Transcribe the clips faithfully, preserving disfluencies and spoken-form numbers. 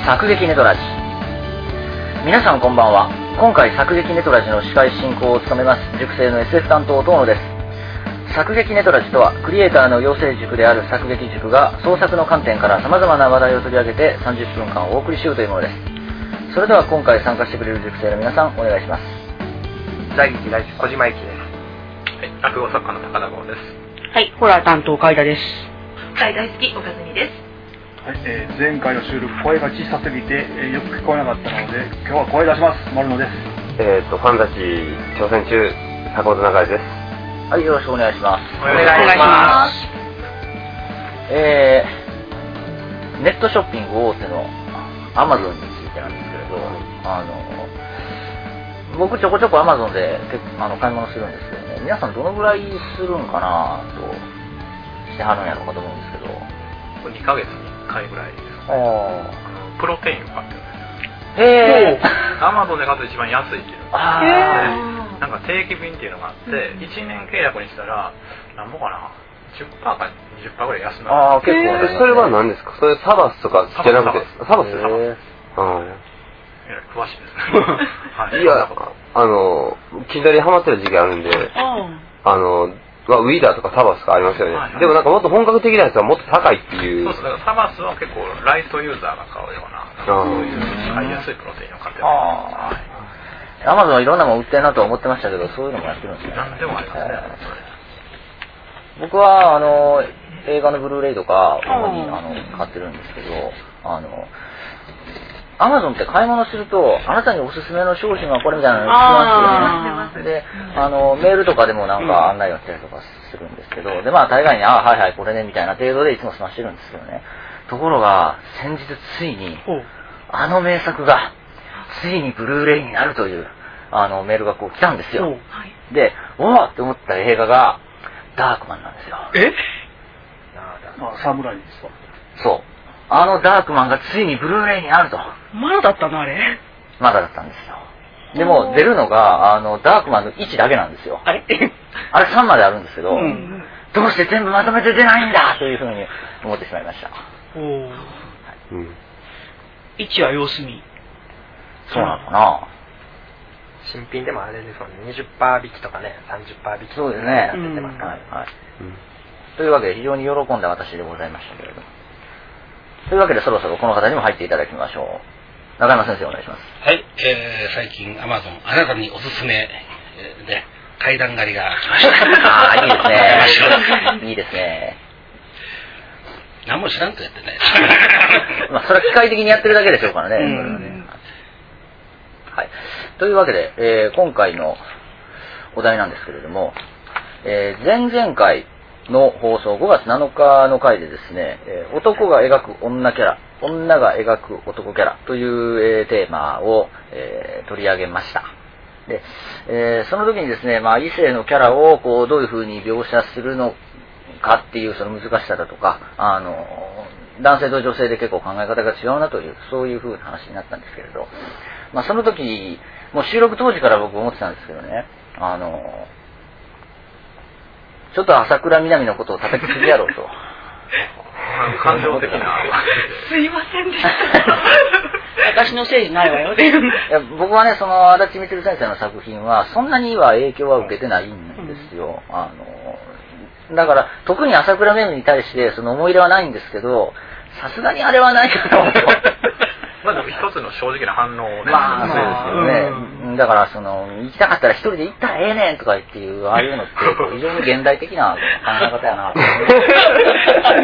作劇ネトラジ。皆さんこんばんは。今回作劇ネトラジの司会進行を務めます塾生の エスエフ 担当東野です。作劇ネトラジとはクリエイターの養成塾である作劇塾が創作の観点から様々な話題を取り上げてさんじゅっぷんかんお送りしようというものです。それでは今回参加してくれる塾生の皆さんお願いします。 大劇大好き小島一です。 はい、落語作家の高田剛です。 はい、ホラー担当海田です。 はい、大好き岡住です。 はい、えー、前回の収録声が小さすぎて、えー、よく聞こえなかったので今日は声出します。丸野です。 えーとファンタジー挑戦中坂本中井です。 はい、よろしくお願いします。 お願いします。 えー、ネットショッピング大手のアマゾンについてなんですけれど、あの僕ちょこちょこアマゾンで結構あの買い物するんですけどね、皆さんどのぐらいするんかなとしてはるんやろうかと思うんですけど、 にかげつにいっかいぐらいですね。 あのプロテインを買ってるんですへよ。 え。 アマゾンで買うと一番安いっていうのがあって、なんか定期便っていうのがあって、いちねん契約にしたらなんぼかな、じゅっパーセントかにじゅっパーセントぐらい安くなる。 ああ、結構ね、 えー、それは何ですか？それサバスとかじゃなくてサバスですか？ うん。詳しいですね。 はい。いや、あの左にハマってる時期あるんで、あのまあ、ウィーダーとかサバスとかありますよね、はいはい、でもなんかもっと本格的なやつはもっと高いっていう。 そうそう、だからサバスは結構ライトユーザーが買うような、そういう買いやすいプロテインを買ってる。 ああ、アマゾンはいろんなもん売ってるなとは思ってましたけど、そういうのもやってるんですね。 何でもありますね、 えー、僕はあの映画のブルーレイとか主にあの買ってるんですけど、あのアマゾンって買い物するとあなたにおすすめの商品はこれみたいなのが来ますよね。で、あのメールとかでもなんか案内をしたりとかするんですけど、でまあ大概にあはいはいこれねみたいな程度でいつも済ましてるんですけどね。ところが先日ついにあの名作がついにブルーレイになるというあのメールがこう来たんですよ。で、おおって思った映画がダークマンなんですよ。 え？あ、侍ですか。 そう。あのダークマンがついにブルーレイにあると。 まだだったのあれ？ まだだったんですよ。でも出るのがあのダークマンのいちだけなんですよ。 あれあれさんまであるんですけど、うん、どうして全部まとめて出ないんだというふうに思ってしまいました。 おお、はい、うん、いちは様子見。 そうなのかな。 新品でもあれですもんね、にじゅっパーセント引きとかね、さんじゅっパーセント引きそうですね。 出てますから、 はいはい、うん、というわけで非常に喜んだ私でございましたけれども。というわけでそろそろこの方にも入っていただきましょう。中山先生お願いします。 はい、えー、最近アマゾンあなたにおすすめで階段狩りが来ました。 ああ、いいですね。いいですね。 何も知らんとやってない。 まあそれは機械的にやってるだけでしょうからね。うん、ね、はい。というわけで、えー、今回のお題なんですけれども、えー、前々回の放送ごがつなのかの回でですね、えー、男が描く女キャラ、女が描く男キャラという、えー、テーマを、えー、取り上げました。で、えー、その時にですね、まあ異性のキャラをこうどういう風に描写するのかっていうその難しさだとか、あの男性と女性で結構考え方が違うなというそういう風な話になったんですけれど、まあその時もう収録当時から僕思ってたんですけどね、あのちょっと朝倉みなみのことを叩きすぎやろうと。 感情的な。 すいませんでした。 私のせいじゃないわよ。いや僕はね、その足立みつる先生の作品はそんなには影響は受けてないんですよ。うん、あのだから特に朝倉みなみに対してその思い入れはないんですけど、さすがにあれはないかと思うと。 まあでも一つの正直な反応をね。 まあそうですよね。うん、だからその行きたかったら一人で行ったらええねんとかっていうああいうのって非常に現代的な考え方やなと思って。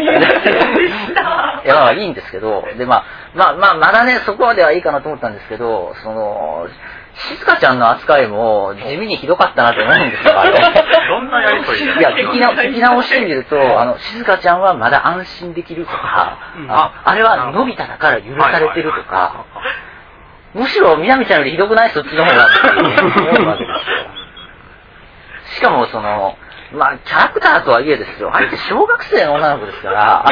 いやまあいいんですけど、でまあまあまあまだねそこまではいいかなと思ったんですけど、その静香ちゃんの扱いも地味にひどかったなと思うんですよ。あれどんなやりとり？ いや聞きな聞き直してみると、あの静香ちゃんはまだ安心できるとか、ああれはのび太だから許されてるとか、むしろみなみちゃんよりひどくないそっちの方がって思うわけですよ。しかもそのまあキャラクターとはいえですよ、あれって小学生の女の子ですから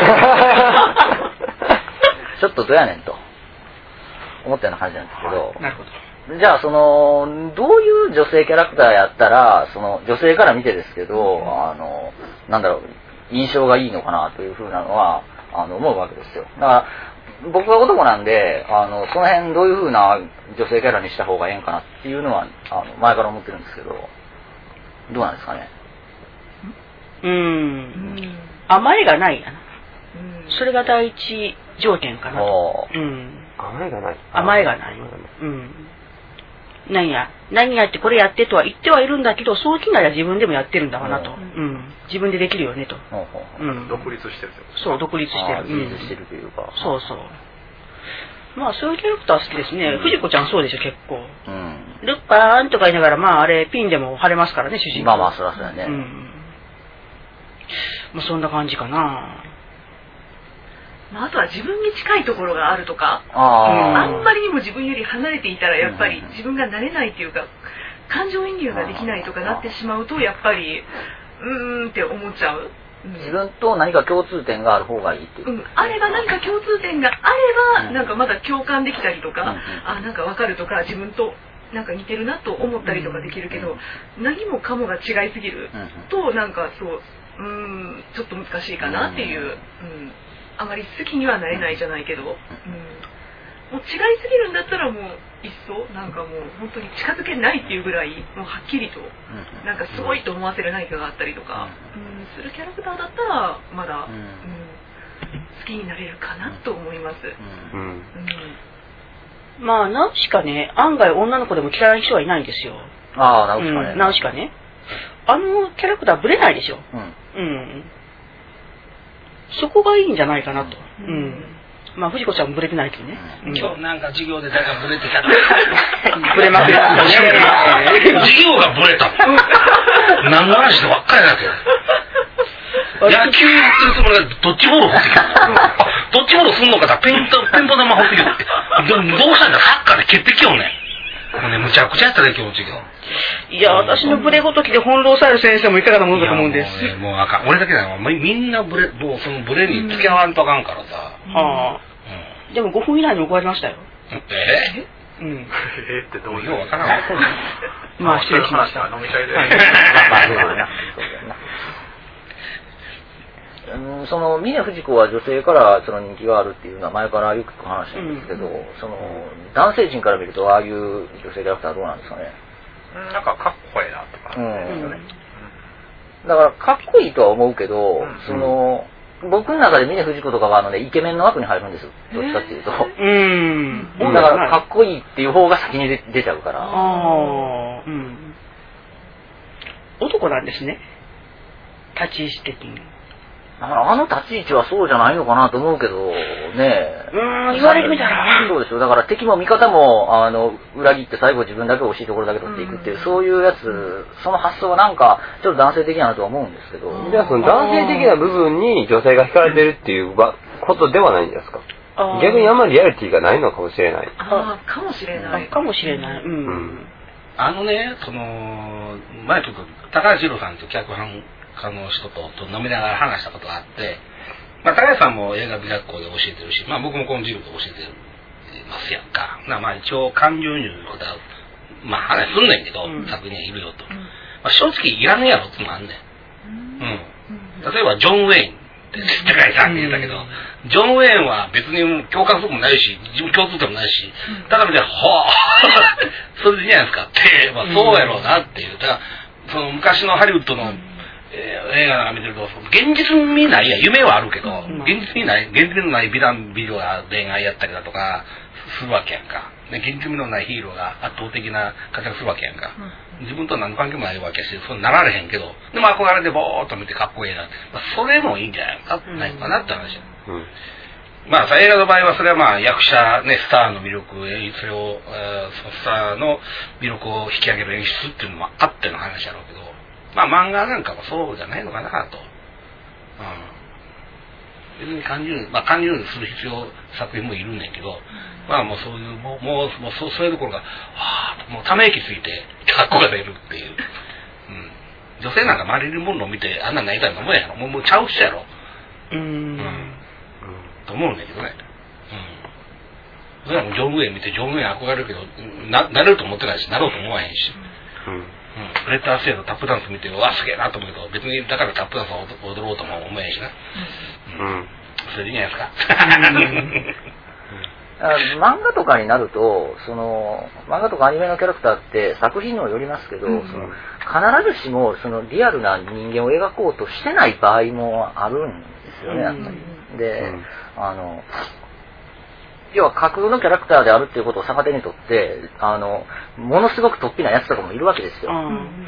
ちょっとどやねんと思ったような感じなんですけど。 なるほど。 じゃあそのどういう女性キャラクターやったらその女性から見てですけど、あのなんだろう印象がいいのかなというふうなのはあの思うわけですよ。だから僕は男なんで、あのその辺どういう風な女性キャラにした方がええんかなっていうのはあの前から思ってるんですけど、どうなんですかね。 うーん。甘えがないやな。それが第一条件かなと。うん。 甘えがない。 甘えがない。うん。何や、何やってこれやってとは言ってはいるんだけど、そう気なら自分でもやってるんだわなと。うん。自分でできるよねと。 うん。独立してる。 そう、独立してる。 独立してるというか。 そうそう。まあそういうキャラクター好きですね。藤子ちゃんそうでしょ、結構。うん。ルッパーンとか言いながら、まああれ、ピンでも晴れますからね、主人公。 まあまあ、そらそうやね。うん。 まあそんな感じかな。 まあ、あとは自分に近いところがあるとか、あんまりにも自分より離れていたらやっぱり自分が慣れないというか、感情移入ができないとかなってしまうとやっぱりうーんって思っちゃう。 自分と何か共通点がある方がいいっていう、 うん、あれば何か共通点があればなんかまだ共感できたりとか、うん、あなんか分かるとか自分となんか似てるなと思ったりとかできるけど、うん、何もかもが違いすぎるとなんかそううーんちょっと難しいかなっていう、うん、あまり好きにはなれないじゃないけど、うん、もう違いすぎるんだったらもういっそなんかもう本当に近づけないっていうぐらいもうはっきりとなんかすごいと思わせる何かがあったりとか、うん、するキャラクターだったらまだ、うん、好きになれるかなと思います。うんうんうん、まあナウシカね案外女の子でも嫌いな人はいないんですよ。 ああナウシカね、 うん、ナウシカねあのキャラクターブレないでしょ。うん、うんそこがいいんじゃないかなと。うん。まあ藤子ちゃんもブレてないけどね。 今日なんか授業で誰かブレてた。 ブレまくりだね。 授業がブレた。何の話でばっかりだけど。野球やってるつもりがドッジボール放ってきた。ドッジボールすんのかだペンポペンポ玉放ってきて。どうしたんだサッカーで決定きよね。もうねむちゃくちゃやったね今日授業。 いや私のブレごときで翻弄される先生もいかがなものかと思うんです。 もう、ね、もうあかん俺だけだよみんなブレもうそのブレに付き合わんとあかんからさ。 はあ、うん。でもごふん以内に怒られましたよ。 えー、うん。 えー、ってどういうようわからん。 まあ失礼しました。 飲み会で。 まあまあそうだな。うん、その峰不二子は女性からその人気があるっていうのは前からよく聞く話なんですけど、うん、その男性陣から見るとああいう女性キャラクターはどうなんですかね。 なんかかっこいいなとか、うんね、だからかっこいいとは思うけど、うん、その僕の中で峰不二子とかはあの、ね、イケメンの枠に入るんですよどっちかっていうと、えー、うんだからかっこいいっていう方が先に出、出ちゃうから。 あ、うん、男なんですね立ち位置的に。 あの立ち位置はそうじゃないのかなと思うけどね。 うん言われてみたらそうですよ。だから敵も味方もあの裏切って最後自分だけ惜しいところだけ取っていくっていう、うん、そういうやつその発想はなんかちょっと男性的なとは思うんですけど。 じゃあその男性的な部分に女性が惹かれてるっていうことではないんですか。逆にあんまりリアリティがないのかもしれない。 ああかもしれない。 かもしれない。うん。うん、 あのねその前ちょっと高橋宏さんと脚本あの人とと飲みながら話したことがあって、まあ、高橋さんも映画美学校で教えてるし、まあ、僕もこの授業で教えてますやんか。まあ一応感情移入のことは、まあ話すんねんけど、うん、作品いるよと。うんまあ、正直いらねえやろってのあんねん。うん。例えばジョン・ウェインって世界さんって言ったけど、うん、ジョン・ウェインは別に共感するもないし、自分共通点もないし、だから見て、はぁそれでいいじゃないですかって、まあそうやろうなっていう。だからその昔のハリウッドの、えー、映画なんか見てると現実味ないや夢はあるけど、うん、現実味ない現実味のない美談美女が恋愛やったりだとかするわけやんか、ね、現実味のないヒーローが圧倒的な活躍するわけやんか、うん、自分とは何の関係もないわけやしそうなられへんけどでも憧れでボーっと見てかっこいいなって、まあ、それもいいんじゃないか、うん、ないかなって話や、うんまあさ映画の場合はそれはまあ役者ねスターの魅力それを、えー、そのスターの魅力を引き上げる演出っていうのもあっての話やろうけどまあ漫画なんかもそうじゃないのかなと、うん、別に感じるまあ感じるようにする必要作品もいるんだけど、まあもうそういうもうもうもうそうそういうところがはあもうため息ついて格好が出るっていう、うん、女性なんかマリリン・モンロー見てあんなんなりたいのもんやろもうもうちゃう人やろうん、うんと思うんだけどね。うん。それはもうジョン・ウェイ見てジョン・ウェイ憧れるけどな、なれると思ってないし、なろうと思わへんし。うん。うん。レッターセイのタップダンス見て、うわ、すげえなと思うけど、別にだからタップダンスを踊ろうとも思えへんしな。うん。うん、 それでいいんじゃないですか。 漫画とかになると、その漫画とかアニメのキャラクターって作品にもよりますけど、うん、その必ずしもそのリアルな人間を描こうとしてない場合もあるんですよね、やっぱり。で、うん、あの要は架空のキャラクターであるっていうことを逆手にとって、あのものすごく突飛なやつとかもいるわけですよ。うん、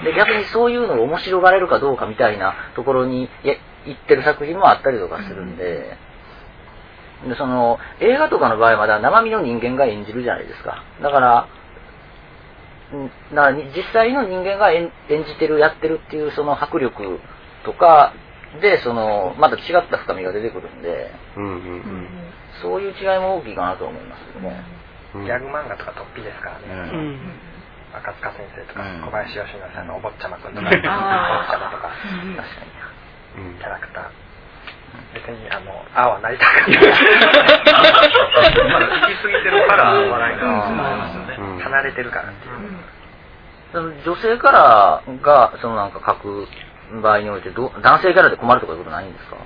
で逆にそういうのを面白がれるかどうかみたいなところに行ってる作品もあったりとかするんで。でその映画とかの場合はまだ生身の人間が演じるじゃないですか。だからだから実際の人間が演じてるやってるっていうその迫力とかでそのまた違った深みが出てくるんで、うんうんうん、そういう違いも大きいかなと思いますけどね。 ギャグ漫画とか突飛ですからね、うん、赤塚先生とか、うん、小林よしのさんのお坊ちゃまくんとかお坊ちゃまとか、確かにキャラクター別にあのあはなりたくない。 まだ行き過ぎてるから笑いがありますよね。 離れてるからっていう。 うん、女性キャラがそのなんか書く場合においてど男性キャラで困るとかいうことないんですか？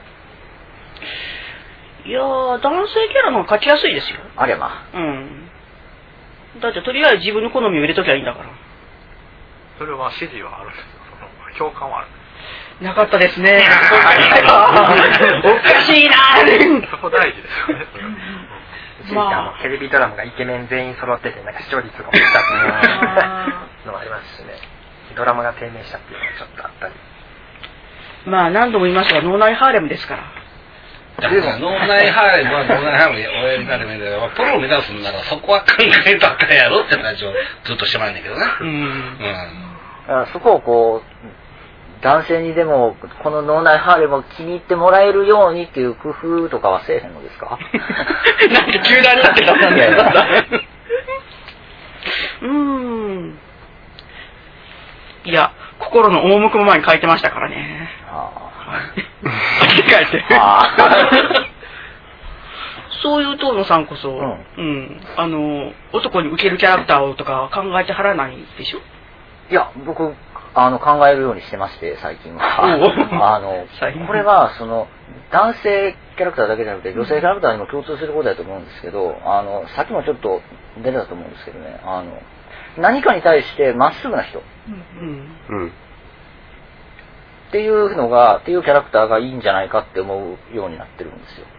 いやー男性キャラの方が書きやすいですよ。 ありゃまあ。 うん。だってとりあえず自分の好みを入れときゃいいんだから。 それは支持はあるんですよ。共感はある。 なかったですね。おかしいなー。 そこ大事ですよね。 まあ、テレビドラマがイケメン全員揃っててなんか視聴率が落ちたっていうのもありますしね。ドラマが低迷したっていうのもちょっとあったり。 まあ何度も言いますが脳内ハーレムですから。 だから脳内ハーレムは脳内ハーレムをやりたいんだけど、プロを目指すんならそこは考えたったやろって話をずっとしてまんねんけどね。うん。 うん、そこをこう。男性にでもこの脳内ハーレムを気に入ってもらえるようにっていう工夫とかはせえへんのですか？ なんか急段になってたんだよ。うーん。いや、心の赴くままに書いてましたからね。ああ。書いて。そういう遠野さんこそ、うん、うん、あの男に受けるキャラクターをとか考えてはらないでしょ？ いや、僕あの考えるようにしてまして最近はあのこれはその男性キャラクターだけじゃなくて女性キャラクターにも共通することだと思うんですけど、あのさっきもちょっと出てたと思うんですけどね、あの何かに対してまっすぐな人、うんうん、っていうのがっていうキャラクターがいいんじゃないかって思うようになってるんですよ、うん、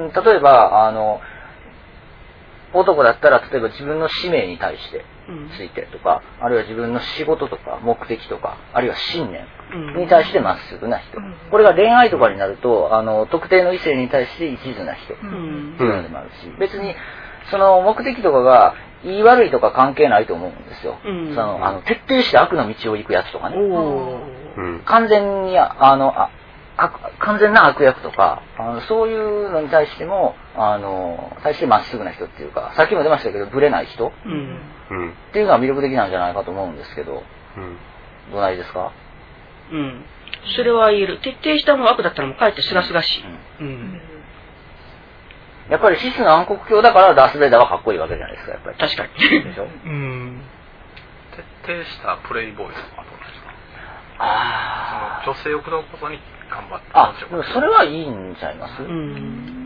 例えばあの男だったら例えば自分の使命に対してついてとか、うん、あるいは自分の仕事とか目的とかあるいは信念に対してまっすぐな人、うん、これが恋愛とかになるとあの特定の異性に対して一途な人っていうのでもあるし、別にその目的とかが言い悪いとか関係ないと思うんですよ、うん、そのあの徹底して悪の道を行くやつとかね、うん、完全にあのあ完全な悪役とかあのそういうのに対してもあの対してまっすぐな人っていうか、さっきも出ましたけどブレない人、うん、っていうのは魅力的なんじゃないかと思うんですけど、うん、どうないですか？ うん、それは言える。徹底したも悪だったらもうかえってすがすがしい、うんうん、 やっぱりシスの暗黒鏡だからダース・ベイダーはかっこいいわけじゃないですか、やっぱり。 確かにでしょ、うん、 徹底したプレイボーイとかどうですか？ あその女性を口説くことに頑張って、 あ、でもそれはいいんちゃいます、うん、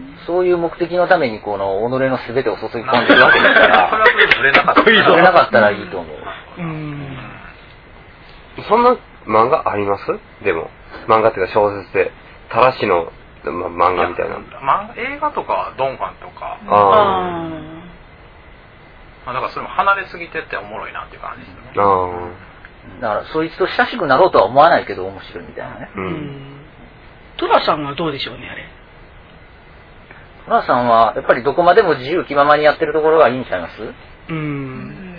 そういう目的のためにこの己の全てを注ぎ込んでるわけですからそれはそれでブレなかったブレなかったらいいと思う、うん、 そんな漫画あります？でも漫画っていうか小説でたらしの、ま、漫画みたいな、 ま、映画とかドンファンとか、 ああだからそれも離れすぎてっておもろいなっていう感じですよね。 あだからそいつと親しくなろうとは思わないけど面白いみたいなね。うん。 トラさんはどうでしょうね、あれ。 トラさんはやっぱりどこまでも自由気ままにやってるところがいいんちゃいます？ うん。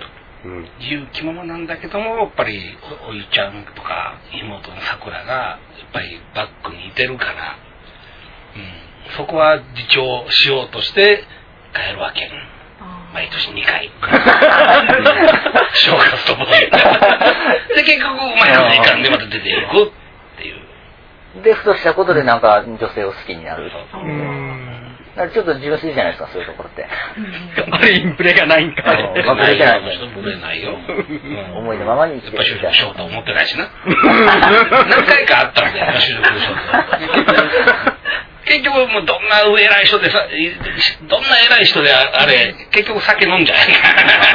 自由気ままなんだけども、やっぱりおいちゃんとか妹のさくらがやっぱりバックにいてるから、うん、そこは自重しようとして帰るわけ。毎年にかい正月ともで結局うまいこといかんでまた出ていくっていうで、ふとしたことでなんか女性を好きになると、うん、だからちょっと純粋じゃないですか、そういうところってある意味ブレがないんか、まあ、ブレじゃない人ブレないよ、 うん、思いのままに生きてる。 やっぱ就職しようと思ってないしな何回かあったんだよ就職しようと結局もうどんな偉い人でさ、どんな偉い人であれ、結局酒飲んじゃうやんか。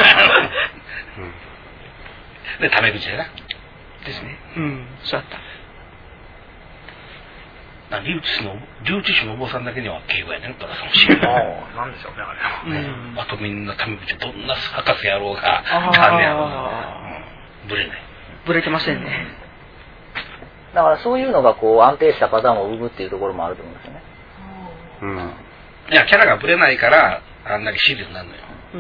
で、タメ口でな。 ですね。うん、そうだった。 留置士の、留置士のお坊さんだけには敬語やねん、トラさんも知る。 なんでしょうね、あれは。 ね、あとみんなタメ口、どんな博士やろうが、かんねやろうが、ぶれない。 ぶれてませんね。 だからそういうのがこう安定したパターンを生むっていうところもあると思うんですよね。 うん。 いや、キャラがぶれないから、あんなにシリアスになるのよ。うん。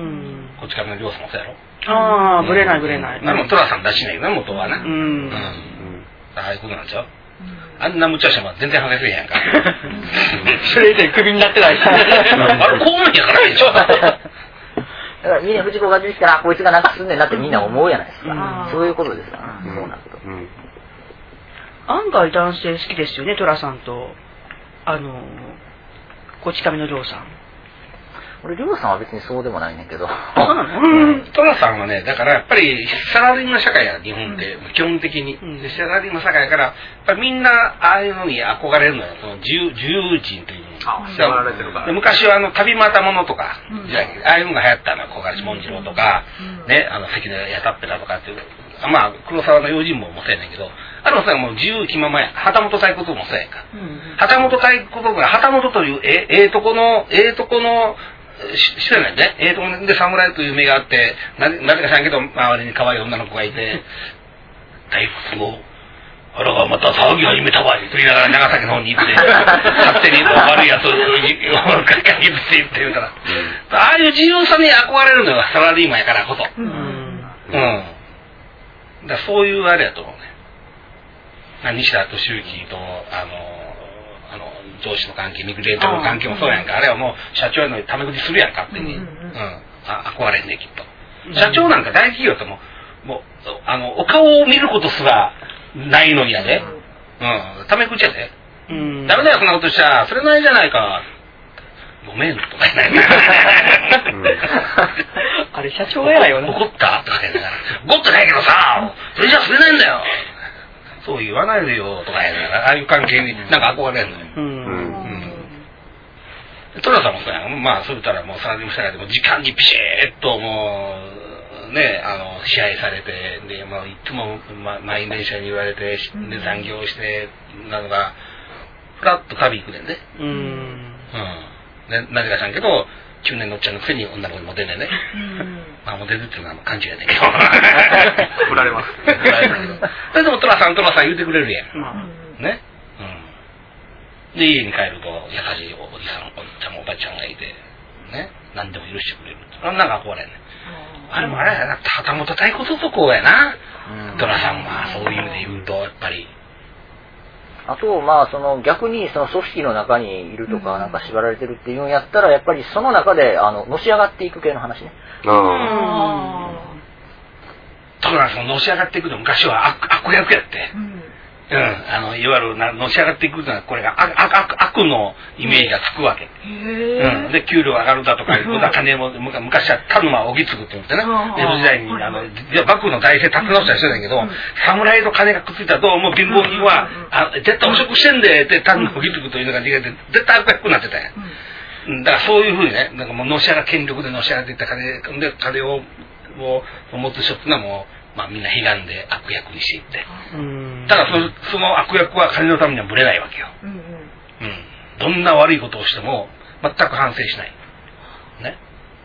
こっちからのりょうさんもそうやろ。 ああ、ぶれないぶれない。 でもトラさん出しないよな、元はな。うん。うん。ああいうことなんちゃう。あんな無茶しても全然話せへんやんか。 それでクビになってない。 あれ、公務員やからでしょ。 だからみんな藤子が出てきたらこいつがなんかすんねんなってみんな思うじゃないですか。そういうことですから、そうなると。 案外男性好きですよね、トラさんと、あの、こち亀のりょうさん。 俺、りょうさんは別にそうでもないねんけど。 そうなの？トラさんはね、だからやっぱりサラリーマン社会や、日本って、基本的に。サラリーマン社会やから、やっぱりみんなああいうのに憧れるのよ、その自由自由人というのに。 あ、縛られてるから。 昔はあの旅股物とか、ああいうのが流行ったの、小林紋次郎とか、ね、あの関根やたっぺらとかっていう。まあ、黒沢の用心棒もそうやねんけど、あのさ、もう自由気ままや。旗本太鼓もそうやんか。うん、旗本太鼓が、旗本というえええとこの、ええとこの、知らないね。ええとこで侍という目があって、なぜか知らんけど、周りに可愛い女の子がいて、大福も、あらがまた騒ぎ始めたわ、と言いながら長崎の方に行って、勝手に悪いやつをかきぶって言って言うから、ああいう自由さに憧れるのよ、サラリーマンやからこそ。うん。うんだそういうあれやと思うね。西田敏行と、あの、あの、上司の関係、ミグレーターの関係もそうやんか。あれはもう社長のタメ口するやんか、勝手に。うん。うん、あ、憧れんね、きっと。社長なんか大企業とも、もう、あの、お顔を見ることすらないのにやで。うん。タメ口やで。うん。ダメだよ、そんなことしちゃ。それないじゃないか。ごめん、とか言いながら。 あれ、社長が偉いよね。 怒ったとか言いながら。怒ってないけどさ、それじゃ釣れないんだよ。そう言わないでよ、とか言いながら、ああいう関係になんか憧れるのよ。うん。トラさんもそうやん。まあ、そう言ったらもうサラリーマン社会でも時間にピシッともう、ね、あの、支配されて、で、まあ、いつも、ま、満員電車に言われて、で、残業して、なのが、ふらっと旅行くねんで。うん。うん。ね、なぜか知らんけど、中年のおっちゃんのくせに女の子にモテんねんね。まあ、モテるっていうのは勘違いやねんけど。 振られます。振られるけど。 それでもトラさん、トラさん言うてくれるやん。ね。うん。で、家に帰ると、優しいおじさん、おっちゃん、おばちゃんがいて、ね。何でも許してくれる。あんなんか憧れんねん。あれもあれやな、旗本太鼓男やな。トラさんは、そういう意味で言うと、やっぱり。 あと、まあ、その逆にその組織の中にいるとか、なんか縛られてるっていうのをやったら、やっぱりその中で、あの、のし上がっていく系の話ね。ああ。 だからそののし上がっていくの昔は悪、悪役やって。うん、あのいわゆるなのし上がっていくのはこれが悪悪悪のイメージがつくわけ。うん、で給料上がるだとかいうことは金も昔は田沼小木継って言ってね、江戸時代にあの幕府の財政立て直したりしてたんだけど、侍と金がくっついたらどうも貧乏人はあ絶対汚職してんでって田沼小木継というのが逃げて絶対悪役になってたんや。だからそういうふうにね、なんかもうのし上が権力でのし上がっていった金で金をもう持つ人っていうのはもう。まあみんな悲願で悪役にしていって。ただその、その悪役は金のためにはぶれないわけよ。うん、うんうん。どんな悪いことをしても全く反省しない。ね。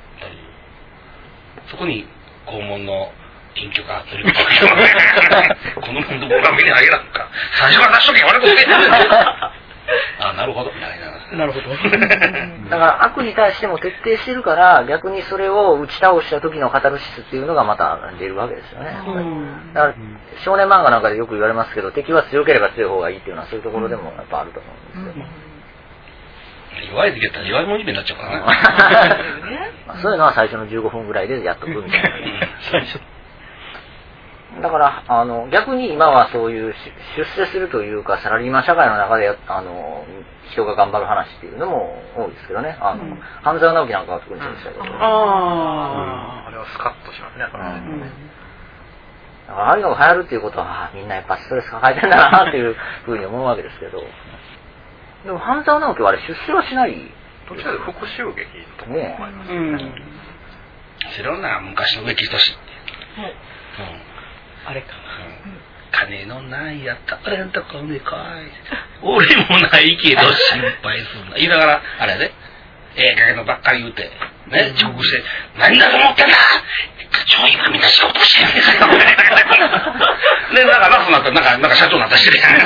そこに肛門の隠居が取り込まれるわけよ。この問題僕は目に入らんか。最初から出しとけ、俺としてあ、なるほど。 なるほど。 だから悪に対しても徹底してるから、逆にそれを打ち倒した時のカタルシスっていうのがまた出るわけですよね。だから少年漫画なんかでよく言われますけど、敵は強ければ強い方がいいっていうのはそういうところでもやっぱあると思うんですよ。 弱い時やったら弱いもんじめになっちゃうからね。 そういうのは最初のじゅうごふんぐらいでやっとくみたいなね。最初。だからあの逆に今はそういう出世するというかサラリーマン社会の中であの人が頑張る話っていうのも多いですけどね。あの、うん、半沢直樹なんかは特にそうでしたけど、ね。 ああ、あれはスカッとしますね。うん、 だからああいうのが流行るっていうことはみんなやっぱストレス抱えてんだなっていうふうに思うわけですけど。 でも半沢直樹はあれ出世はしない。 どちらかというと復讐劇とかもありますよね。 知らんな、昔の歴史として。 あれか。 金のないやったらんとこねかい。俺もないけど心配すんな。言いながら、あれやで、ええ加減のばっかり言うて、ね、遅刻して、何だと思ってんだちょい今みんな仕事してるんですよ。で、なんかラスになったら、なんか、なんか社長になったりしてるやん。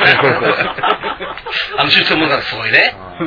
あの出世物語すごいね。うん。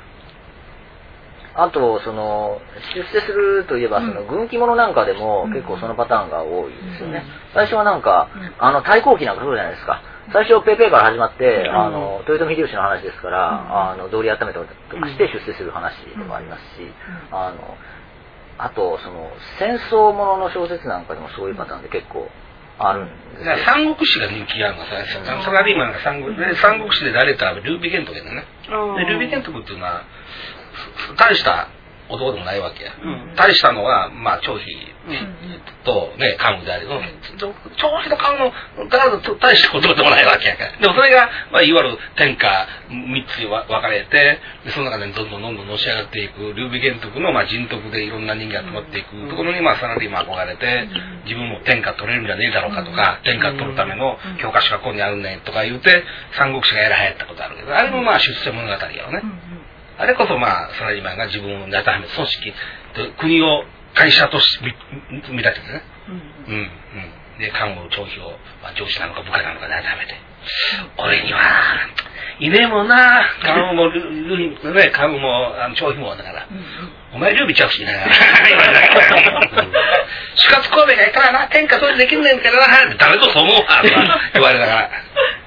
あと、その、出世するといえば、その、軍記物なんかでも結構そのパターンが多いですよね。最初はなんか、あの、対抗期なんかそうじゃないですか。最初、ペーペーから始まって、あの、豊臣秀吉の話ですから、あの、道理温めたりとかして出世する話もありますし、あの、あと、その、戦争ものの小説なんかでもそういうパターンで結構あるんですよ。 三国志が人気あるのさ、サラリーマンが三国、三国志で誰かルービゲントケでね。で、ルービゲントケっていうのは、大した男でもないわけや。うん、大したのは、まあ、張飛とね、関羽であり、張飛と関羽の、だから大した男でもないわけやから。でもそれが、まあ、いわゆる天下三つに分かれて、でその中でどんどんどんどんのし上がっていく、ルービゲントクの、まあ、人徳でいろんな人間が集まっていくところに、まあ、サラリーマン憧れて、自分も天下取れるんじゃねえだろうかとか、天下取るための教科書がここにあるねんとか言うて、三国志がやらはやったことあるけど、あれもまあ、出世物語やろね。あれこそまあ、サラリーマンが自分を当てはめる組織、国を会社として見立ててね。うん。うん。で、関羽、張飛を、まあ、上司なのか部下なのかで当てはめて。俺には、いねえもんな、関羽も、ね、関羽も、あの、張飛も、だから、お前、劉備ちゃうしながら、言われながら、主活神戸がいたらな、天下取りできんねんけどな、誰とそう思うわ、とか言われながら。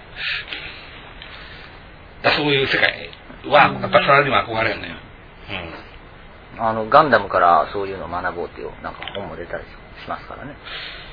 だそういう世界。は、やっぱサラリーマン憧れるのよ。 うん。あの、ガンダムからそういうのを学ぼうっていう、なんか本も出たりしますからね。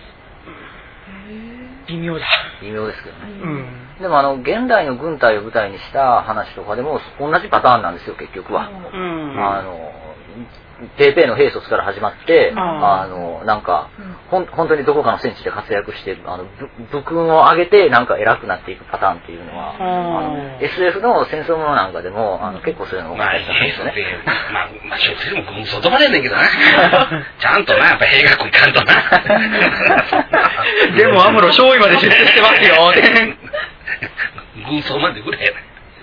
微妙だ。 微妙ですけどね。 うん。 でもあの、現代の軍隊を舞台にした話とかでも同じパターンなんですよ、結局は。うん。あの、ペーペーの兵卒から始まって、あの、なんか、ほん、本当にどこかの戦地で活躍して、あの、武勲を上げて、なんか偉くなっていくパターンっていうのは、あの、エスエフ の戦争ものなんかでも、あの、結構そういうのをまあ、兵卒で、まあ、まあ、所詮も軍曹とまでんねんけどな。ちゃんとな、やっぱ兵学校行かんとな。 でも、アムロ、勝利まで出世してますよ。 軍曹までぐらいやな。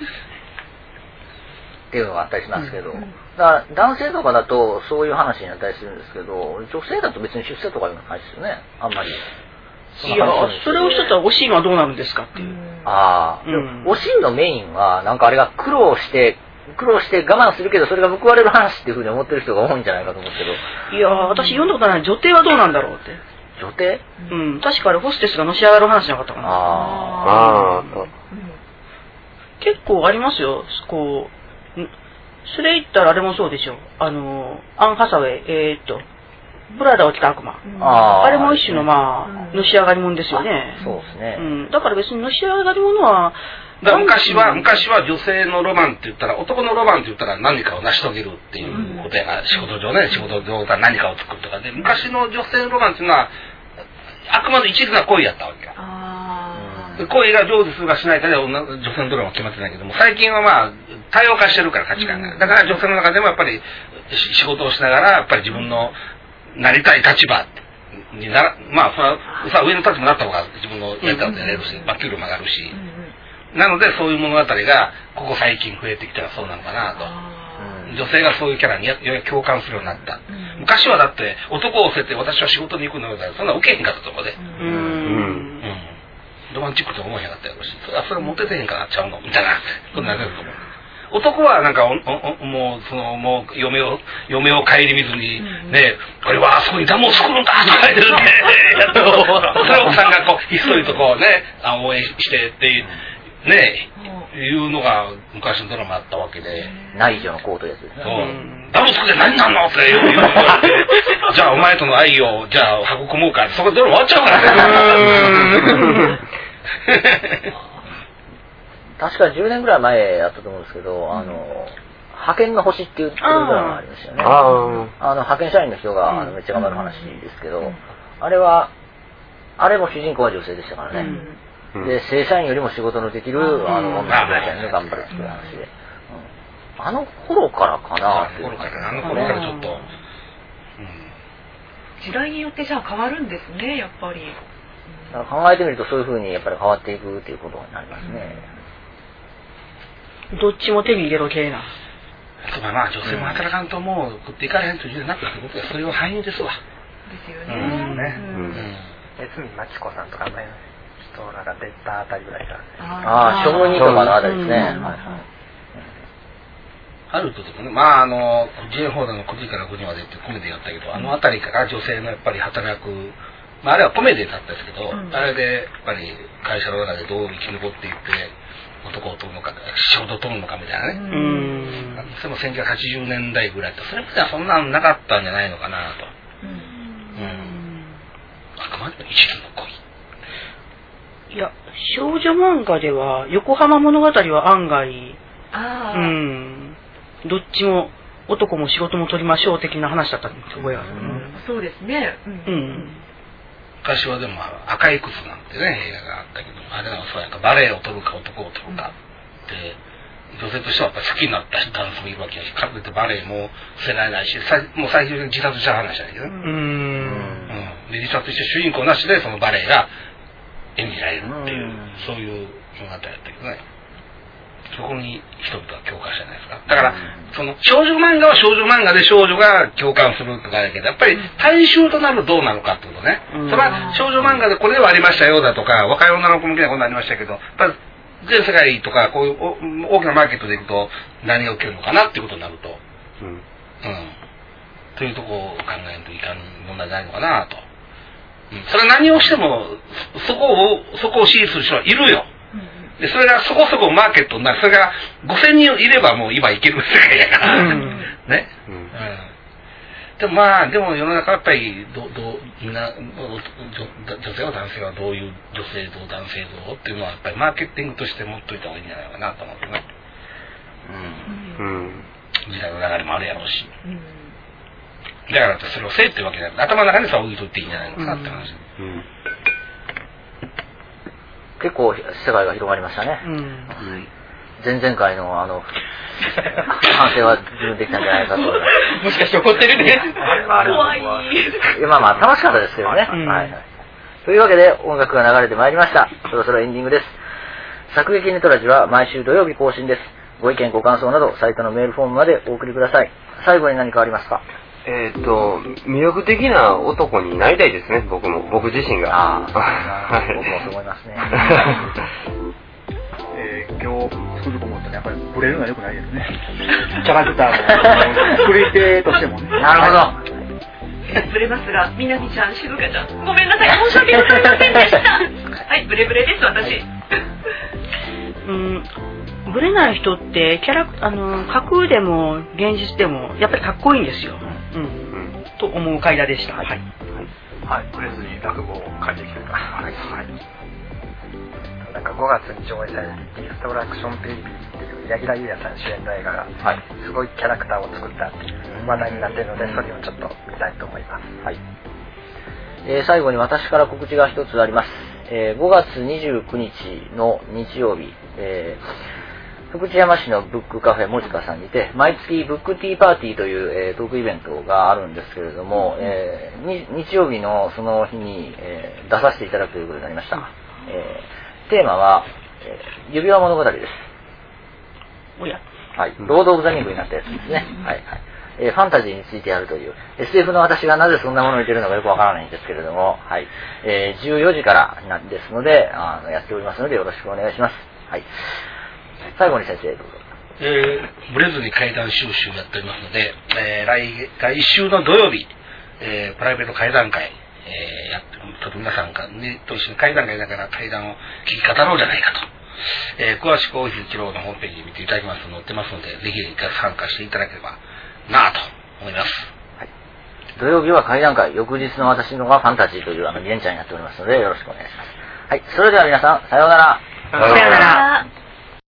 っていうのがあったりしますけど、だから男性とかだとそういう話になったりするんですけど、女性だと別に出世とかいうのないですよね、あんまり。 いや、それをしとったらおしんはどうなるんですかっていう。 ああ、うん、おしんのメインはなんかあれが苦労して苦労して我慢するけどそれが報われる話っていうふうに思ってる人が多いんじゃないかと思うけど。 いや、私読んだことない。女帝はどうなんだろうって。 女帝？ うん、確かあれホステスがのし上がる話じゃなかったかな。 ああ、 結構ありますよ。こう。それ言ったらあれもそうでしょ。あの、アン・ハサウェイ、えー、っと、ブラダーを着た悪魔。うん、あ, あれも一種のまあ、うん、のし上がり者ですよね。 そうですね。 うん。だから別にのし上がり者は、 だから昔は、昔は女性のロマンって言ったら、男のロマンって言ったら何かを成し遂げるっていうことやが、うん、仕事上ね、仕事上で何かを作るとかで、昔の女性のロマンっていうのは、あくまで一途な恋やったわけよ。恋が成就するかしないかで女性のドラマは決まってないけども、最近はまあ多様化してるから価値観が、だから女性の中でもやっぱり仕事をしながらやっぱり自分のなりたい立場になら、まあさ上の立場になった方が自分のやりたいことやれるし、まあ給料も上がるし、なのでそういう物語がここ最近増えてきたらそうなのかなと。女性がそういうキャラにより共感するようになった。昔はだって男を捨てて私は仕事に行くのよだそんな受けへんかったとこで。うんうんロマンチックと思えへんかったやろし、それはそれモテてへんからなっちゃうのみたいなことになると思う。男はなんかおおもうそのもう嫁を嫁を顧みずに、うん、ね俺はあそこにダムを作るんだとか言ってるんで、やっとそれを奥さんがこうひっそりとこうねあ応援してってねいうのが昔のドラマあったわけで。 内助のコートやつですね。 そう。ダム作って何なんのって言う言われて、じゃあお前との愛をじゃあ育もうかそこでドラマ終わっちゃうからね。 確かじゅうねんぐらい前やったと思うんですけど、あの派遣の星っていうドラマがありましたよね。ああの派遣社員の人があのめっちゃ頑張る話ですけど、あれはあれも主人公は女性でしたからね。 で正社員よりも仕事のできるあの女の子みたいなの頑張るっていう話で、あの頃からかなっていう。 あの頃からちょっと時代によってじゃあ変わるんですね、やっぱり。 だから考えてみるとそういう風にやっぱり変わっていくっていうことになりますね。 どっちも手に入れろ系な。 そうか、まあ女性も働かんともう食っていかれへんというなくってことはそれを汎用ですわ。 ですよね。 うん。ね。江角真知子さんとかの人らが出たあたりぐらいから。 ああ、職人とかのあたりですね。はいはい。 あるとでもね、まああの ジェイ ホーダーのくじからくじまでってコメディやったけど、あのあたりから女性のやっぱり働く、まああれはコメディだったんですけど、うん、あれでやっぱり会社の中でどう生き残っていって男を取るのか、仕事を取るのかみたいなね。うん。それもせんきゅうひゃくはちじゅうねんだいぐらいと、それまではそんなのなかったんじゃないのかなと。うん。うん。あくまでも一途の恋。 いや、少女漫画では横浜物語は案外、 ああ。 うん。どっちも男も仕事も取りましょう的な話だったんです覚えます、うん、 そうですね、うんうん、 昔はでも赤い靴なんてね映画があったけど、あれはそうやんか、バレエを取るか男を取るかって、うん、女性としてはやっぱり好きになった男性もいるわけやし、かといってバレエも捨てられないし、もう最終的に自殺した話だけどね、うんうん、で自殺して主人公なしでそのバレエが演じられるっていう、うん、そういう物語やったけどね、そこに人々は共感したじゃないですか。だから、うん、その少女漫画は少女漫画で少女が共感するとかだけど、やっぱり大衆となるとどうなのかってことね。うん、それは少女漫画でこれはありましたよだとか、若い女の子向けなことになりましたけど、やっぱり全世界とかこういう大きなマーケットでいくと何が起きるのかなっていうことになると、うん、うん、というところを考えるといかん問題ないのかなと。うん、それは何をしてもそこをそこを支持する人はいるよ。でそれがそこそこマーケットになる。それがごせんにんいればもう今いける世界やから、うん、ね、うんうん、でもまあでも世の中やっぱりどどうみんな女性は男性はどういう女性像男性像っていうのはやっぱりマーケティングとして持っといた方がいいんじゃないかなと思ってね、うんうん、時代の流れもあるやろうし、うん、だからってそれをせえってわけじゃなくて頭の中にさ置いといていいんじゃないのかなって話、うんうん、 結構世界が広がりましたね、うん、前々回のあの反省は自分できたんじゃないかともしかして怒ってるね怖いまあまあ楽しかったですけどね、うんはいはい、というわけで音楽が流れてまいりました。そろそろエンディングです。作劇ネトラジは毎週土曜日更新です。ご意見ご感想などサイトのメールフォームまでお送りください。最後に何かありますか？ えーっと魅力的な男になりたいですね。僕も僕自身が。ああ、僕もそう思いますね。 えー、今日作ると思ったらやっぱりブレるのは良くないですね。キャラクターも作り手としてもね。 なるほど。 ブレますが、みなみちゃん、しずかちゃん、ごめんなさい、申し訳ございませんでした。はい、ブレブレです、私。 うん、ブレない人ってキャラあの架空でも現実でもやっぱりかっこいいんですよ。うん、うん、と思う回答でした。はい。はい。 はい、ブレずに落語を書いてきてます。はい。はい。なんかごがつに上映されるディストラクションベイビーっていう柳楽優弥さん主演の映画が、はい、すごいキャラクターを作ったっていう話題になっているので、それをちょっと見たいと思います。はい。 えー、最後に私から告知が一つあります。えー、ごがつにじゅうくにちの日曜日、えー、福知山市のブックカフェもじかさんにて毎月ブックティーパーティーという、えー、トークイベントがあるんですけれども、えー、日曜日のその日に、えー、出させていただくということになりました。えーテーマは、えー、指輪物語です。 おや。 はい。ロード・オブ・ザ・リングになったやつですね。はいはい。えー、ファンタジーについてやるという、エスエフ の私がなぜそんなものを言ってるのかよくわからないんですけれども、はい。えー、じゅうよじからなんですのであの、やっておりますのでよろしくお願いします。はい。最後に先生、どうぞ。 えー、ブレずに怪談収集やっておりますので、えー、来、来週の土曜日、えー、プライベート怪談会、えー、やってちょっと皆さんがねと一緒に怪談会ながら怪談を聞き語ろうじゃないかと、えー、詳しく大日一郎のホームページ見ていただきますと載ってますので、ぜひ参加していただければなぁと思います。 はい、土曜日は怪談会、翌日の私のがファンタジーというあのゲンちゃんになっておりますのでよろしくお願いします。はい、それでは皆さんさようなら。 さようなら。